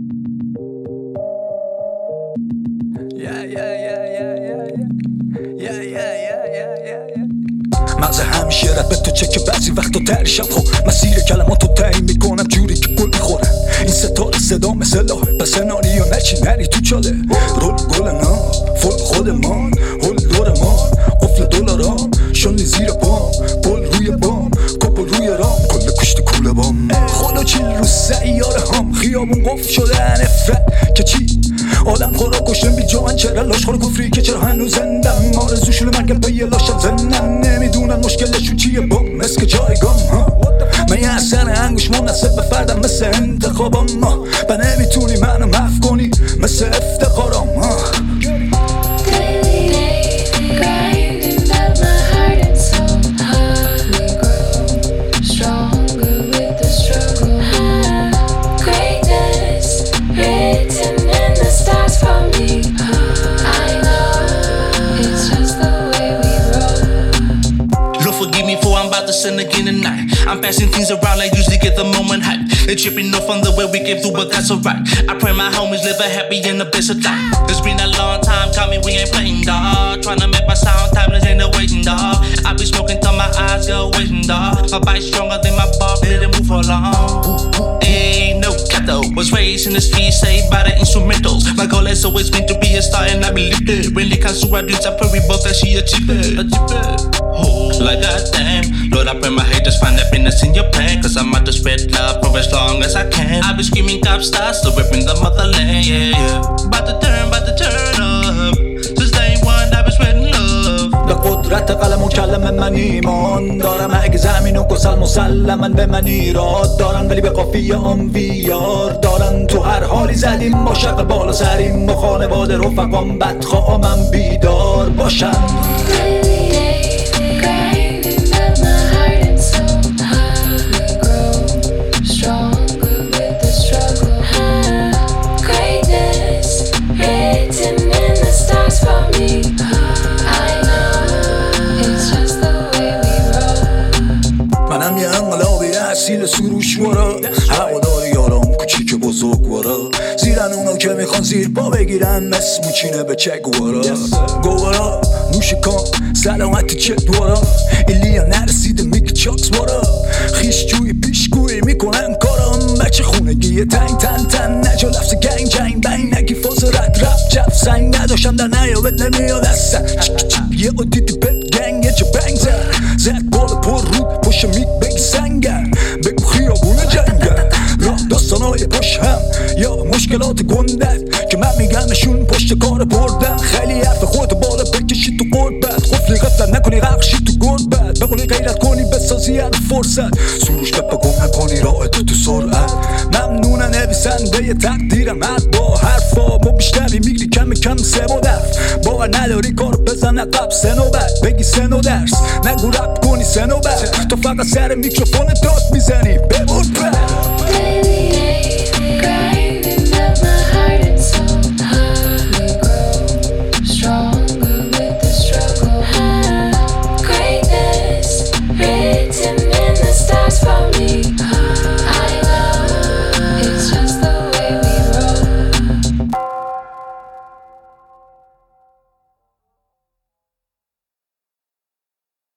مغز همیشه رد به تو چه بعضی وقتا ترشم. خب مسیر کلماتو تعیین میکنم جوری که گل میخورم. این ستاره صدا مثل لاهه پس سناریو نچی نری تو چاله. رول گل نا فل خودمان هل دورمان قفل دلارام شنی زیر پام پل روی بام کپل روی رام کل کشت کوله بام خدا چیل رو سیاره هم خیابون قفل شده نفرت که چی آدم خورا کشتن بی جوان چرا لاش خورا کفری که چرا هنوز زندم آرزوشون مرگم پا یه لاشم زنم نمیدونن مشکلشون چیه بام مثل جایگام ها من یه اثر انگوش مناسب به فردم مثل انتخابم و نمیتونی منو محو کنی مثل افتخارم Sin again tonight. I'm passing things around like usually get the moment hype. They're tripping off on the way we came through, but that's alright. I pray my homies live a happy and the best of life. It's been a long time coming, we ain't playing dawg. Tryna make my sound timeless, ain't no waiting dawg. I be smoking till my eyes go waiting dawg. My bite stronger than my bar, didn't move for long. Ain't no cat though. Was raised in the streets, saved by the instrumentals. My goal has always been to be a star, and I believe it. When it comes to our dudes, I pray we both that she achieve it. Oh, like goddamn, Lord, I pray my haters find happiness in your pain. Cause I'm out to spread love for as long as I can. I be screaming cop stars, still ripping the motherland, yeah, yeah. About to turn up. Since day one, I been spreading love. به قدرت قلم و کلم من ایمان دارم. اگه زمین و گسل مسلمن به من ایراد دارن، ولی به قافیه هم ویار دارن. تو هر حالی زدیم با شق بالا سریم با خانواده رفقام بدخواهم بیدار باشن. منم یه انقلابی اصیل سروشوارا، هوادار یارم کوچیک بزرگوارا. زیرن اونا که میخوان زیر پا بگیرن مثل موچینه به چگوارا. گوارا نوش کن سلامتی چه دوارا، ایلیا نرسیده میگه چاکس وارا. خیش جوی پیشگویی میکنن کارم، بچه خونگی تنگ تن نجا لفظ گنگ جنگ بین نگی فاز رد رفت جف سنگ نداشتم در نیابت نمیاد اصلا. یه او دیدی بد گنگ یه چه بنگ زد بالا پر رود پشت میگ بگی سنگن بگو خیابونه جنگن. راه داستانای پشت هم یا مشکلات گندت که من میگمشون پشت کار بردن. خیلی حرف خودتو بالا بکشی تو قربت، قفلی غفلت نکنی غرقشی تو گربت. بقولی غیرت کنی بسازی هر فرصت، سروش بپا گم نکنی راه تو سرعت. ممنونه نویسنده تقدیرم حد با حرفا با بیشتری میگری کم سه و درف. باور نداری کار بزن عقب سه نوبت، بگی سه نو درس نگو رپ کنی سه نوبت. تو فقط سر میکروفون داری